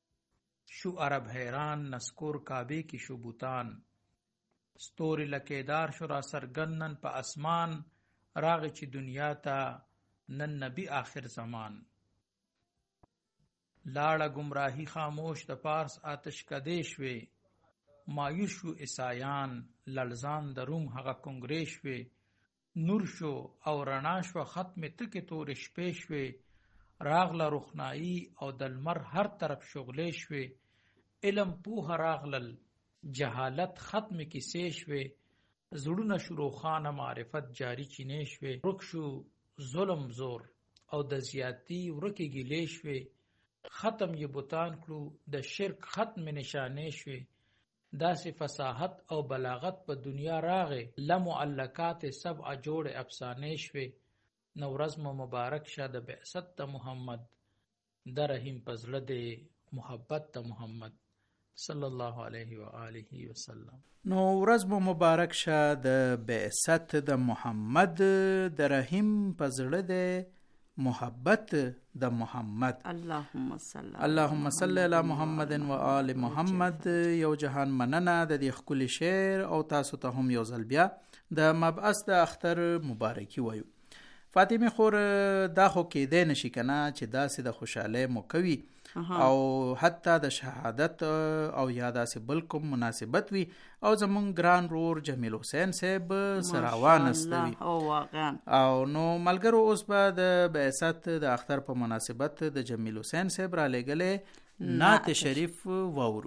شو عرب حیران نسکور کعبه کی شو بوتان. ستوری لکیدار شو را سرگنن پا اسمان. راغ چی دنیا تا نن نبی آخر زمان. لاړه گمراهی خاموش د پارس آتش کدیش وی. مایوش شو عیسایان لړزان د روم هغه کنگریش وی. نور شو او رڼا شو ختم تک تور شپې شوي. راغله روښنايي او د لمر هر طرف شغلې شوي. علم پوهه راغلل جهالت ختم کیسې شوي. زړونه شو روښانه معرفت جاری چینې شوي. ورک شو ظلم زور او د زیاتی ورکې ګیلې شوي. ختم یې بوتان کړو د شرک ختم نشانې شوي. داسې فصاحت او بلاغت په دنیا راغې لمعلقات سبع جوړ افسانې شوي. نو ورځ مو مبارک شه د بعثت د محمد. د رحیم پزړه د محبت د محمد صلی الله علیه و آله وسلم. نو ورځ مو مبارک شه د بعثت د محمد. د رحیم پزړه د محبت د محمد. اللهم صل علی محمد و آل محمد. یو جهان مننه د دې ښکلي شعر او تاسو ته هم یو ځل بیا د مبعث د اختر مبارکي وایو. فاطمه خور دا خو کېدی نشي کنه چې داسې د خوشحالۍ مو کوي او حتی د شهادت او یا داسې بل کوم مناسبت وي او زمون ګران رور جمیل حسین صاحب سراوان استوي او نو ملګرو اوس به د بعثت د اختر په مناسبت د جمیل حسین صاحب را لګلې نعت شریف وورو.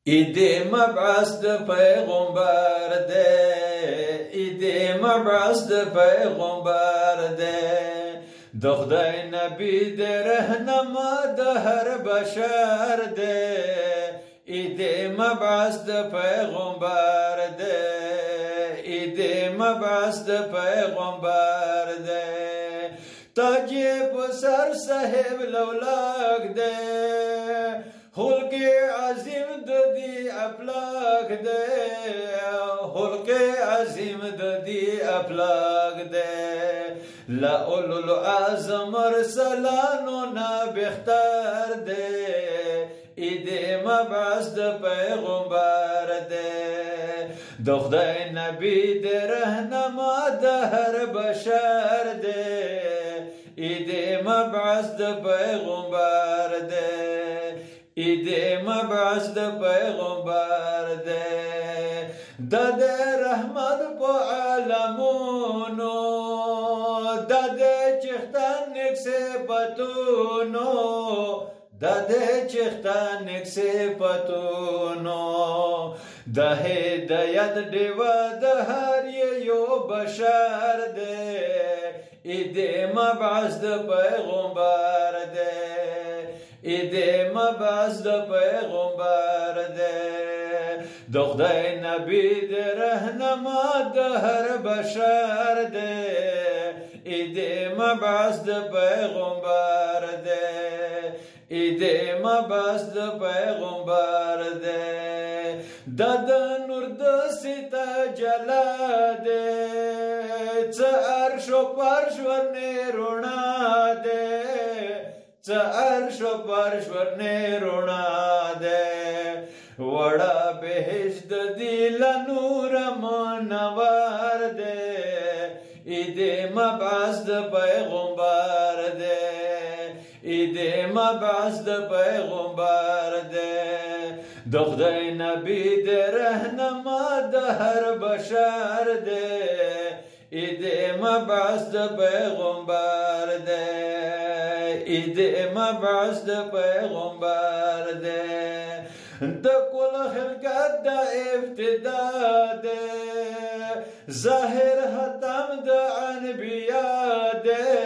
عید مبعث د پیغمبر دی، عید مبعث د پیغمبر دی، د خدای نبی د رهنما د هر بشر دی، عید مبعث د پیغمبر دی، عید مبعث د پیغمبر دی، تاج په سر صاحب لولاک دی، خلق عظیم د دی افلاک دی، خلق عظیم د دی افلاک دی، لا اولو العظم ارسلانو نا بختار دی، عید مبعث د پیغمبر دی، د خدای نبی د رهنما د هر بشر دی، عید مبعث د پیغمبر دی، عید مبعث د پیغمبر دی، د رحمت په عالمونو، د چختن نیک صفتونو، د چختن نیک صفتونو، د هدایت ډیوه د هر یو بشر دی، عید مبعث د پیغمبر دی، عید مبعث د پیغمبر دی، د خدای نبی د رهنما د هر بشر دی، عید مبعث د پیغمبر دی، عید مبعث د پیغمبر دی، د نور د ستا جلا دی، څه عرش و فرش ورنه روڼا دی، څه عرش و فرش ورنه روڼا دی، وړه بهشت دی له نوره منور دی، عید مبعث د پیغمبر دی، عید مبعث د پیغمبر دی، د خدای نبی د رهنما د هر بشر دی، عید مبعث د پیغمبر دی، عید مبعث د پیغمبر دی، د کل خلقت د ابتدا دی، ظاهر ختم د انبیا دی،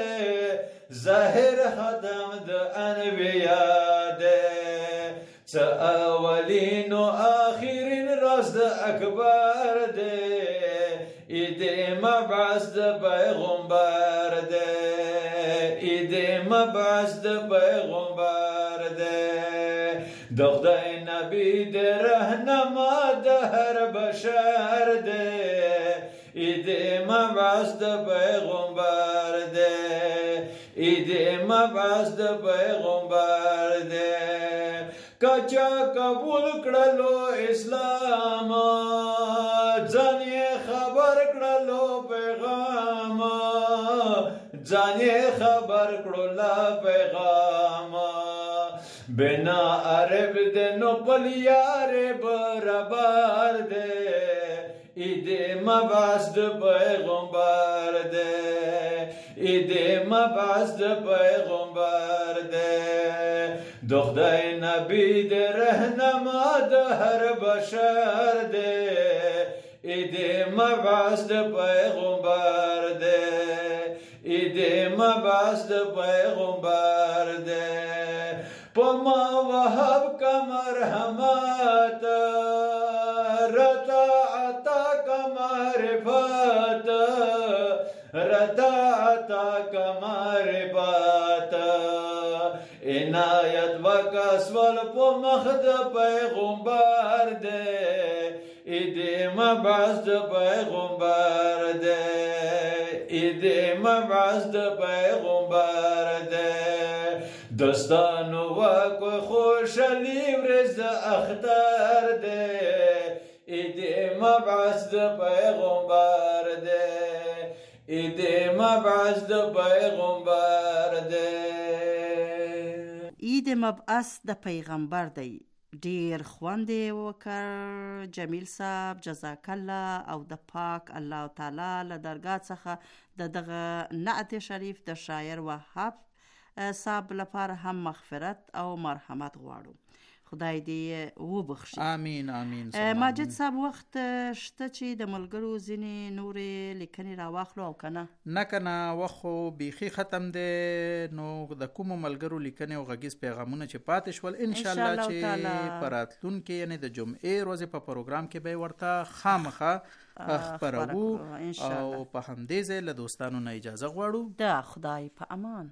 ظاهر ختم د انبیا دی، څه اولین و آخرین راز د اکبر دی، عید مبعث د پیغمبر دی، عید مبعث د پیغمبر دی، د خدای نبی د رهنما د هر بشر دی، عید مبعث د پیغمبر دی، عید مبعث د پیغمبر دی، کچا قبول کړلو اسلام، ځان یې خبر کړلو پیغام، ځان یې خبر کړلو پیغام، بنا عرب د نو پلیار برابر دی، عید مبعث د پیغمبر دی، عید مبعث د پیغمبر دی، د خدای نبی د رهنما د هر بشر دی، عید مبعث د پیغمبر دی، عید مبعث د پیغمبر دی، پما وهب کا مرحمت، رتا عطا کا معرفت، رتا عطا کا معرفت، عنایت و کسول په مخ د پیغمبر دی، عید مبعث د پیغمبر دی، عید مبعث د پیغمبر دی، دستانو واکو خوشحالی ورځ د اختر دی، عید مبعث د پیغمبر دی، عید مبعث د پیغمبر دی، عید مبعث د پیغمبر دی. ډیر خوند وکړ جمیل صاحب، جزاک الله، او د پاک الله تعالی له درگاه څخه د دغه نعت شریف د شاعر وهاب صاحب لپاره هم مغفرت او مرحمت غواړو. خدای دې وبخښي. آمین آمین. ماجد صاحب وخت شته چې د ملګرو ځینې نورې لیکنې راواخلو او که نه کنه وخت خو بیخي ختم دی. نو د کومو ملګرو لیکنې او غږیز پیغامونه چې پاتې شول انشاءالله چې په راتلونکي یعنې د جمعې ورځې په پروګرام کې به ورته خامخه خپرو او په همدې ځای له دوستانو نه اجازه غواړو. د خدای په امان.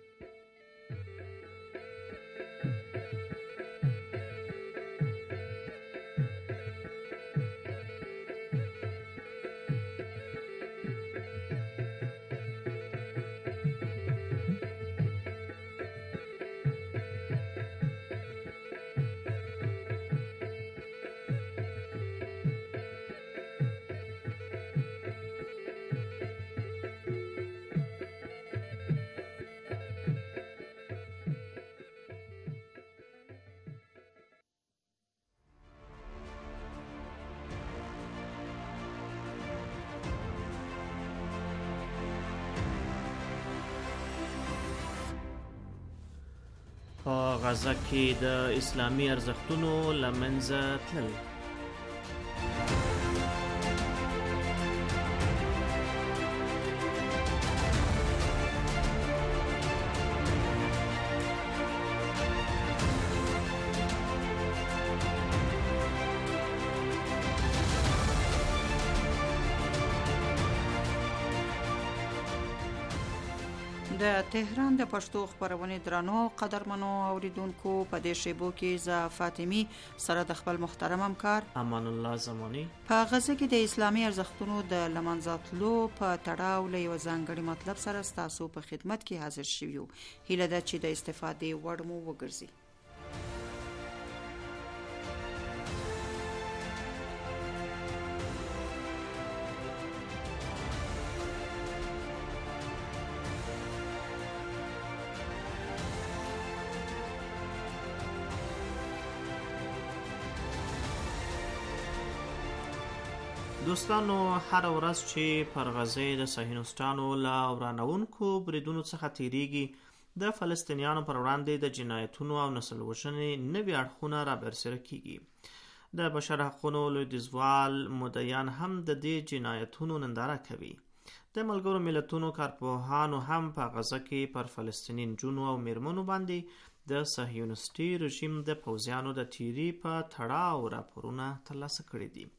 په غزه کې د اسلامي ارزښتونو له منځه تلل. د تهران د پښتو خبرونې درنو قدرمنو اوریدونکو، په دې شیبو کې ز فاطمی سره د خپل محترم همکار امان الله زمانی په غزه کې د اسلامي ارزښتونو د لمنځه تلو په تړاو له یو ځانګړي مطلب سره ستاسو په خدمت کې حاضر شویو. هیله ده چې د استفادې وړ مو وګرځي. دوستانو، هر ورځ چې پر غزه د صهیونیستانو له ورانوونکو بریدونو څخه تیریږي، د فلسطینیانو پر وړاندې د جنایتونو او نسل وژنې نوي اړخونه را برسېره کیږي. د بشر حقونو لویدیځوال مدعیان هم د دې جنایتونو ننداره کوي. د ملګرو ملتونو کارپوهانو هم په غزه کې پر فلسطیني نجونو او میرمنو باندې د صهیونیستي رژیم د پوځیانو د تیری په تړاو راپورونه ترلاسه کړي دي.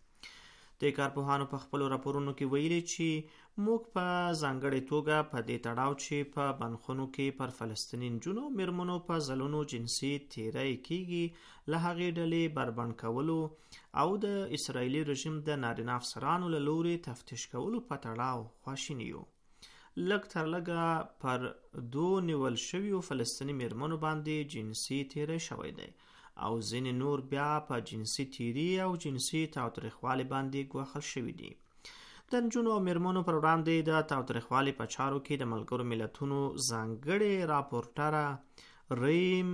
د کارپوهانو په خپلو راپورونو کې ویلي چې موږ په ځانګړې توګه په دې تړاو چې په بنخونو کې پر فلسطیني نجونو او میرمنو په ځلونو جنسي تیری کیږي له هغې ډلې بربنډ کولو او د اسرائیلي رژیم د نارینه افسرانو له لوري تفتیش کولو په تړاو خواشیني یو. لږ تر لږه پر 2 نیول شویو فلسطیني میرمنو باندې جنسي تیری شوی دی او ځینې نور بیا په جنسي تیری او جنسي تاوتریخوالي باندې ګواښل شوي دي. د نجونو او میرمنو پر وړاندې د تاوتریخوالي په چارو کې د ملګرو ملتونو ځانګړې راپورټره ریم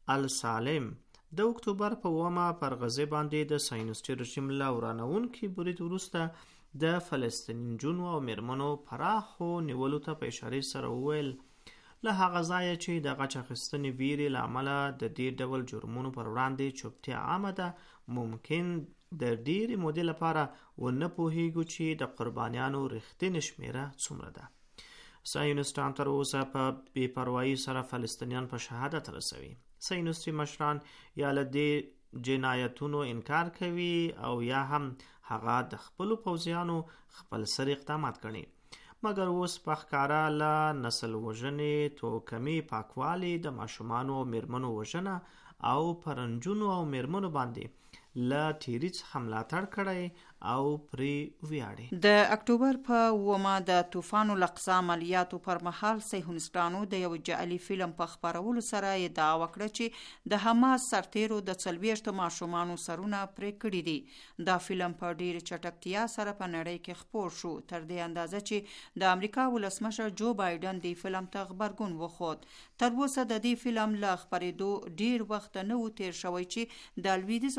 السالم د اکتوبر په 9 پر غزه باندې د صهیونیستي رژیم له ورانوونکي برید وروسته د فلسطیني نجونو او میرمنو پراخو نیولو ته په اشارې سره وویل له هغه ځایه چې د غچ اخیستنې ویرې له امله د دې ډول جرمونو پر وړاندې چوپتیا عامه ده، ممکن د ډېرې مودې لپاره ونه پوهیږو چې د قربانیانو رښتینې شمیره څومره ده. صهیونیستان تر اوسه په بې پروایي سره فلسطینیان په شهادت رسوي. صهیونیستي مشران یا له دې جنایتونو انکار کوي او یا هم هغه د خپلو پوځیانو خپل سر اقدامات ګڼي. مګر اوس په ښکاره له نسل وژنې، توکمي پاکوالي، د ماشومانو او میرمنو وژنه او پر نجونو او میرمنو باندې له تیری څخه ملاتړ کړی او پرې ویاړي. د اکتوبر په 9 د طوفان الاقصی عملیاتو پر مهال صهیونیستانو د یو جعلي فلم په خپرولو سره ادعا وکړه چې د حماس سرتیرو د 40 ماشومانو سرونه پرې کړي دي. دا فلم په ډېر چټکتیا سره په نړۍ کې خپور شو، تر دې اندازه چې د امریکا ولسمشر جو بایدن د فلم ته غبرګون وښود. تر اوسه د دې فلم له خپرېدو ډېر وخت نه و تیر شوی چې د لویدیځو رسنیو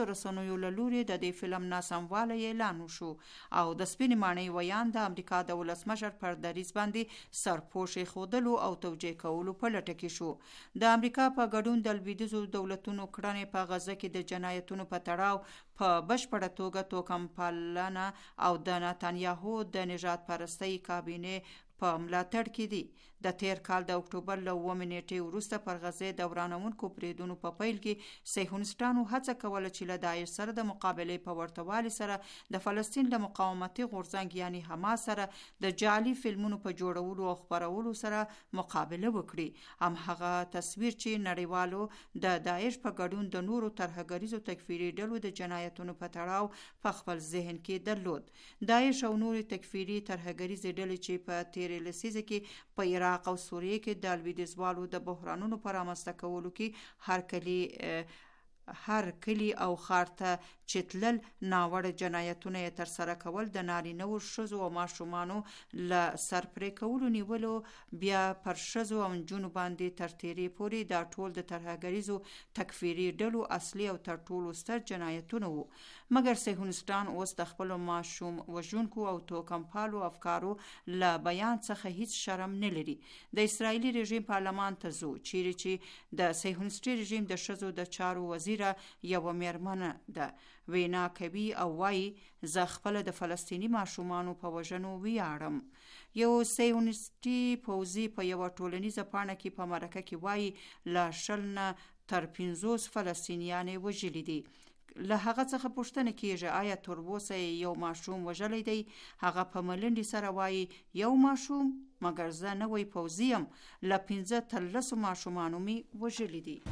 رسنیو له لوري د دې فلم ناسموالی اعلان وشو او د سپینې ماڼۍ ویان د امریکا د ولسمشر پر دریځ باندې سرپوش ښودلو او توجیه کولو په لټه کې شو. د امریکا په ګډون د لویدیځو دولتونو کړنې په غزه کې د جنایتونو په تړاو په بشپړه توګه توکم پالنه او د نتانیاهو د نژاد پرستۍ کابینې په ملاتړ کې دي. د تیر کال د اکتوبر له 9 نیټې وروسته پر غزه د ورانوونکو بریدونو په پیل کې صهیونیستانو هڅه کوله چې له داعش سره د مقابلې په ورتوالي سره د فلسطین له مقاومتي غورځنګ یعنی حماس سره د جعلي فلمونو په جوړولو او خپرولو سره مقابله وکړي. همغه تصویر چې نړیوالو د داعش په ګډون د نورو ترهګریزو تکفیري ډلو د جنایتونو په تړاو په خپل ذهن کې درلود. داعش او نورو تکفیري ترهګریزې ډلې چې په تیر لسیزه کې په عراق او سوریه کې د لویدیځوالو د بحرانونو پر رامنځته کولو کې هر کلی او ښار ته چې تلل ناوړه جنایتونه یې ترسره کول، د نارینه‌و ښځو او ماشومانو له سر پرې کولو نیولو، بیا پر ښځو او نجونو باندې تر تیرې پورې دا ټول د ترهګریزو تکفیري ډلو اصلي او تر ټولو ستر جنایتونه وو. مګر صهیونیستان اوس د خپلو ماشوم وژونکو او توکم پالو افکارو له بیان څخه هیڅ شرم نه لري. د اسرائیلي رژیم پارلمان ته ځو چیرې چې د صهیونیستي رژیم د ښځو د چارو وزیره یوه میرمنه ده وینا کوي او وایي زه خپله د فلسطیني ماشومانو په وژنو ویاړم. یو صهیونیستي پوځي په یوه ټولنیزه پاڼه کې په مرکه کې وایي له 20 نه تر 50 فلسطینیانې وژلي دي. له هغه څخه پوښتنه کیږي آیا تر اوسه یو ماشوم وژلی دی؟ هغه په ملنډې سره وایي یو ماشوم، مګر زه نوی پوځي یم، له 15 تر 10 ماشومانو می وژلي دي.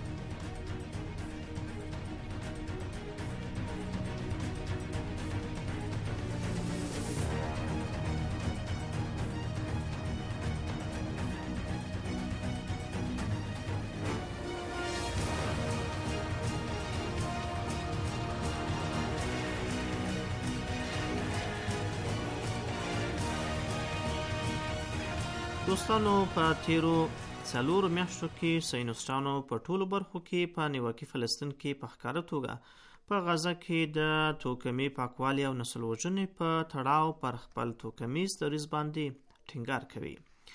دوستانو په تیرو 4 میاشتو کې صهیونیستانو په ټولو برخو کې په نیواکي فلسطین کې په ښکاره توګه په غزه کې د توکمي پاکوالي او نسل وژنې په تړاو پر خپل توکمیز دریځ باندې ټینګار کوي.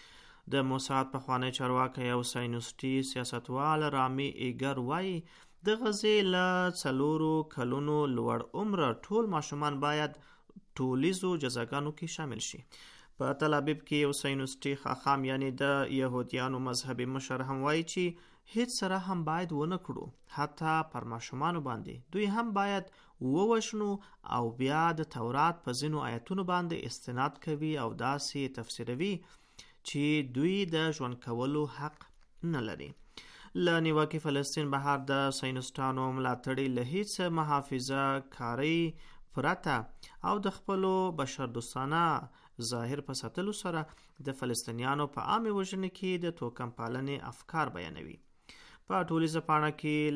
د موساد پخوانی چارواکی او صهیونیستي سیاستوال رامي ایګر وایي د غزې له 4 کلونو لوړ عمره ټول ماشومان باید ټولیزو جزاګانو کې شامل شي. په تل ابیب کې یو صهیونیستي خاخام یعنی د یهودیانو مذهبي مشر هم وایي چې هیڅ سره هم باید ونه کړو، حتی پر ماشومانو باندې دوی هم باید ووژنو، او بیا د تورات په ځینو آیتونو باندې استناد کوي او داسې تفسیروي چې دوی د ژوند کولو حق نه لري. له نیواکي فلسطین بهر د صهیونیستانو ملاتړي له هیڅ محافظه کاری پرته او د خپلو بشردوستانه ظاهر په ساتلو سره د فلسطینیانو په عامه وژنې کې د توکم پالنې افکار بیانوي. په ټولیزه پاڼه کې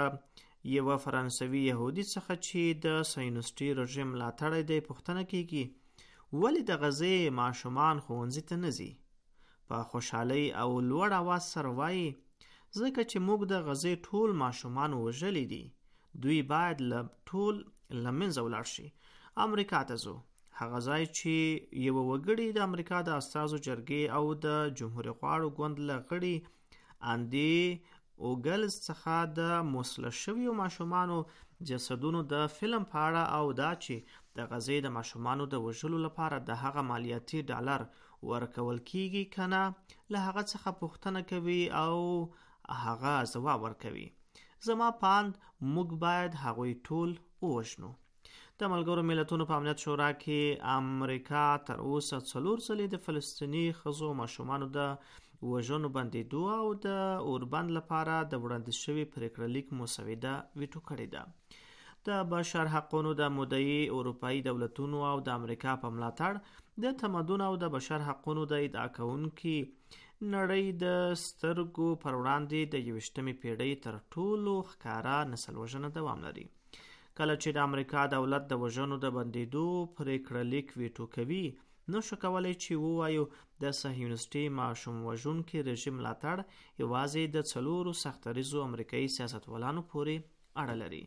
له یوه فرانسوي یهودي څخه چې د صهیونیستي رژیم ملاتړی دی پوښتنه کیږي ولې د غزې ماشومان ښوونځي ته نه ځي؟ په خوشحالۍ او لوړ اواز سره وایي ځکه چې موږ د غزې ټول ماشومان وژلي دي، دوی باید ټول له منځه ولاړ شي. امریکا ته ځو، هغه ځای چې یو وګړي د امریکا د استازو جرګې او د جمهوریت خواړو ګوند له غړي اندي اوګلز څخه د موسله شویو ماشومانو جسدونو د فلم په اړه او دا چې د غزې د ماشومانو د وژلو لپاره د هغه مالیاتي ډالر ورکول کیږي کنه، له هغه څخه پوښتنه کوي او هغه ځواب ورکوي زما پاند موږ باید هغوی ټول ووژنو. د ملګرو ملتونو په امنیت شورا کې امریکا تر اوسه 4 ځلې د فلسطیني ښځو او ماشومانو د وژنو بندیدو او د اوربند لپاره د وړاندیز شوي پریکړه لیک مسوده ویټو کړې ده. د بشر حقونو د مدعي اروپایي دولتونو او د امریکا په ملاتړ د تمدن او د بشر حقونو د ادعا کوونکي نړۍ د سترګو پر وړاندې د 21مې پیړۍ تر ټولو ښکاره نسل وژنه دوام لري. کله چې د امریکا دولت د وژنو د بندیدو پریکړه لیک ویټو کوي نو شو کولای چې ووایو د صهیونیستي ماشوم وژونکي رژیم ملاتړ یوازې د 4 سختدریزو امریکایي سیاستوالانو پورې اړه لري.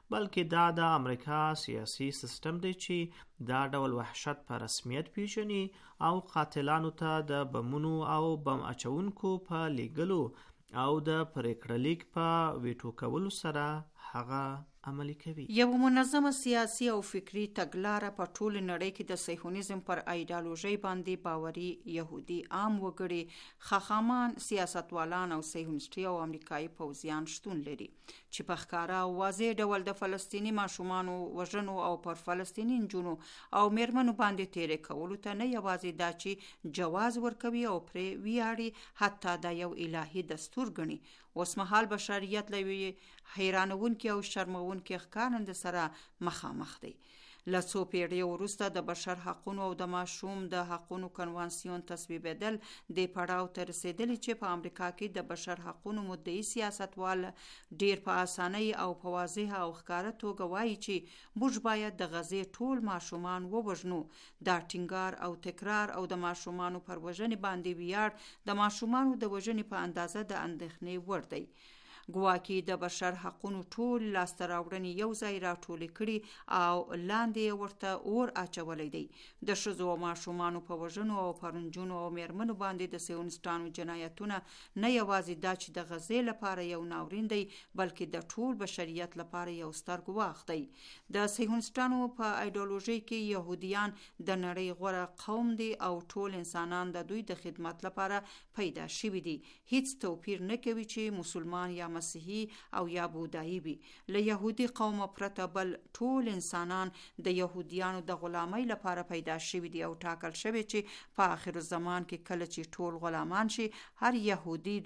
بلکې دا د امریکا سیاسي سیستم دی چې دا ډول وحشت په رسمیت پیژني او قاتلانو ته د بمونو او بم اچونکو په لیږلو او د پریکړه لیک په ویټو کولو سره هغه عملي کوي. یو منظمه سیاسي او فکری تګلاره په ټول نړۍ کې د صهیونیزم پر ایډیالوژي باندې باوري يهودي عام وګړي، خاخامان، سیاستوالان او صهیونیستي او امریکایي پوځیان شتون لري چې په ښکاره او واضح ډول د فلسطینی ماشومانو وژنو او پر فلسطینی نجونو او میرمنو باندې تیرې کولو ته نه یوازې دا چې جواز ورکوي او پرې ویاړي، حتی دا یو الهي دستور ګڼي. اوسمهال بشریت لوي حیرانونکي او شرمونکي ښکارند سره مخامخ دی. له څو پیړیو وروسته د بشر حقونو او د ماشوم د حقونو کنوانسیون تصویبېدل د پړاو ته رسېدلی چې په امریکا کې د بشر حقونو مدعي سیاستوال ډیر په اسانۍ او په واضح او ښکاره توګه وایي چې موږ باید د غزې ټول ماشومان ووژنو. دا ټینګار او تکرار او د ماشومانو پر وژنې باندې ویاړ د ماشومانو د وژنې په اندازه د اندېښنې وړ دی. ګواکې د بشر حقونو ټول لاسته راوړنې یو ځای راټولې کړي او لاندې ورته اور اچولی دی. د ښځو او ماشومانو په وژنو او پر نجونو او میرمنو باندې د صهیونیستانو جنایتونه نه یوازې دا چې د غزې لپاره یو ناورین دی، بلکې د ټول بشریت لپاره یو ستر ګواښ دی. د صهیونیستانو په ایډیالوژي کې يهودیان د نړۍ غوره قوم دی او ټول انسانان د دوی د خدمت لپاره پیدا شوي دي. هیڅ توپیر نه کوي چې مسلمان یا مسیحي او یا بودایی وي. له يهودي قوم پرته بل ټول انسانان د يهوديانو د غلامۍ لپاره پیدا شوي دي او ټاکل شوی چې په آخر الزمان کې کله چې ټول غلامان شي، هر يهودي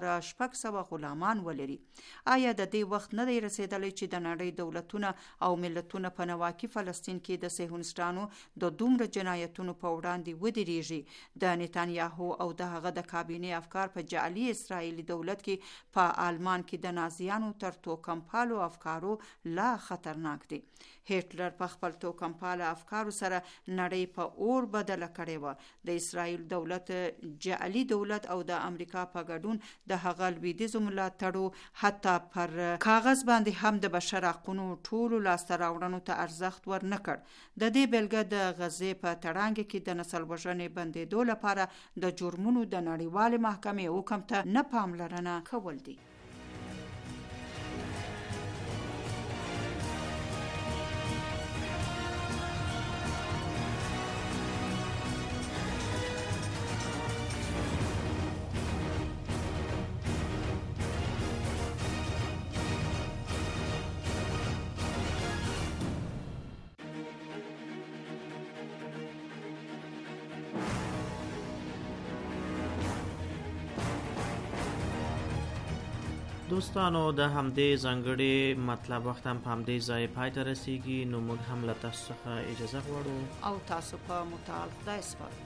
2600 غلامان ولري. آیا د دې وخت نه دی رسیدلی چې د نړۍ دولتونه او ملتونه په نواکي فلسطین کې د صهیونیستانو د دومره جنایتونو په وړاندې ودرېږي؟ د نتانیاهو او د هغه د کابینې افکار په جعلي اسرائیلي دولت کې په آلمان کې د نازیانو تر توکمپالو افکارو لا خطرناک دي. هټلر په خپل توکمپاله افکارو سره نړۍ په اور بدله کړې وه. د اسرائیل دولت، جعلي دولت او د امریکا په ګډون د هغه لویدیځو ملاتړو حتی پر کاغذ باندې هم د بشر حقونو ټولو لاسته راوړنو ته ارزښت ور نه کړ. د دې بیلګه د غزې په تړانګ کې د نسل وژنې بندېدو لپاره د جرمونو د نړیوالې محکمې حکم ته نه پاملرنه کول دي. دوستانو، د همدې ځانګړي مطلب وخت هم په همدې ځای پای ته رسیږي. نو موږ هم له تاسو څخه اجازه غواړو او تاسو په متعال خدای سپارو.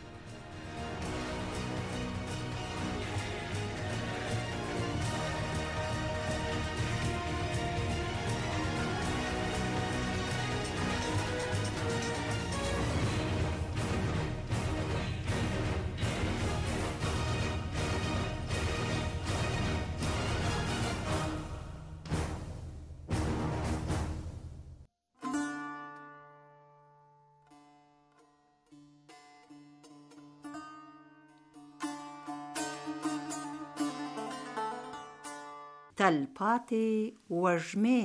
تلپاتې وږمې.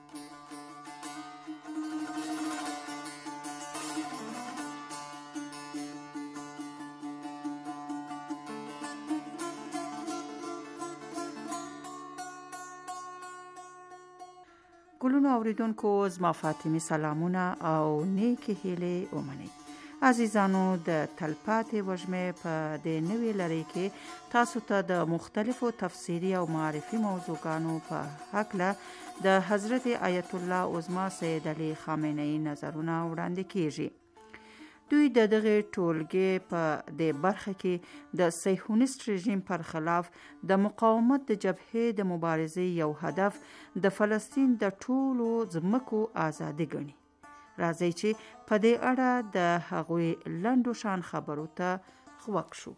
ګلونو اوریدونکو، زما فاطمه سلامونه او نیکی هیلې ومنئ. عزیزانو، د تلپاتې وږمې په دې نوې لړۍ کې تاسو ته د مختلفو تفسیري او معرفي موضوعاتو په هکله د حضرت آیت الله عظما سید علی خامنه‌ای نظرونه وړاندې کیږي. دوی د دغه ټولګې په دې برخه کې د صهیونیست رژیم پر خلاف د مقاومت د جبهې د مبارزې یو هدف د فلسطین د ټولو ځمکو ازادي ګڼي. راځئ چې په دې اړه د هغوی لنډو شان خبرو ته غوږ شو.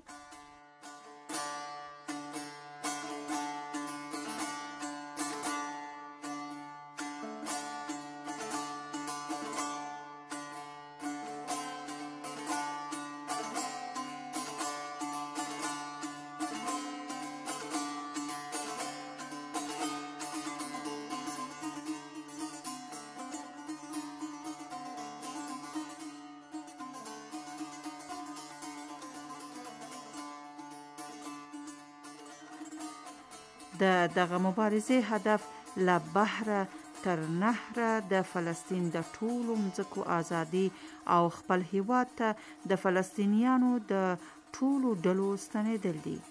د دغه مبارزې هدف له بحره تر نهره د فلسطین د ټولو مځکو ازادي او خپل هیواد ته د فلسطینیانو د ټولو ډلو ستنېدل دي.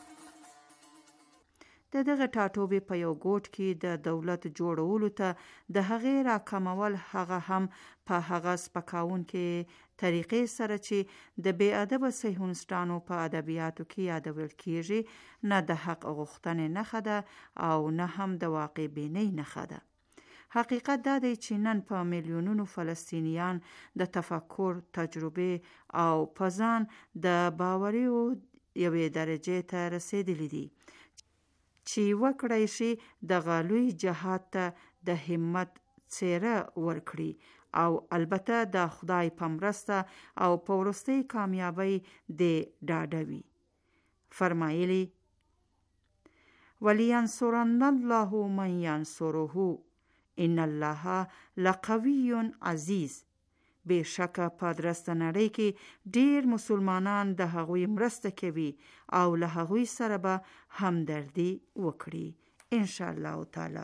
د دغه ټاټوبې په یو ګوټ کې د دولت جوړولو ته د هغې راکمول هغه هم په هغه سپکاونکې طریقې سره چې د بې ادبه صهیونیستانو په ادبیاتو کې یادول کیږي نه د حق غوښتنې نښه ده او نه هم د واقع بینۍ نښه ده. حقیقت دا دی چې نن په میلیونونو فلسطینیان د تفکر، تجربې او په ځان د باوریو یوې درجې ته رسیدلی دي چې وکړای شي د غالوی جهاد ته د همت څیره ورکړي او البته د خدای په مرسته او په وروستۍ کامیابی د ډاډه وي. فرمایلی ولینصرن الله من ینصره ان الله لقوی عزیز. بېشکه په درسته نړۍ کې ډیر مسلمانان د هغوی مرسته کوي او له هغوی سره به همدردي وکړي ان شاء الله تعالی.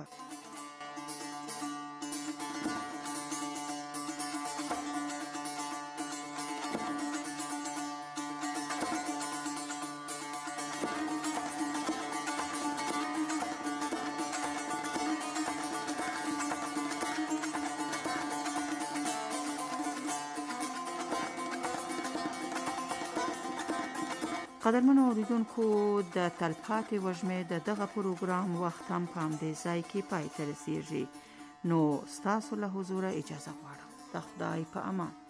قدرمنو اوریدونکو د تلپاتې وژمې د دغه پروګرام وخت هم په همدې ځای کې پای ته رسیږي. نو ستاسو له حضوره اجازه غواړم. د خدای په امان.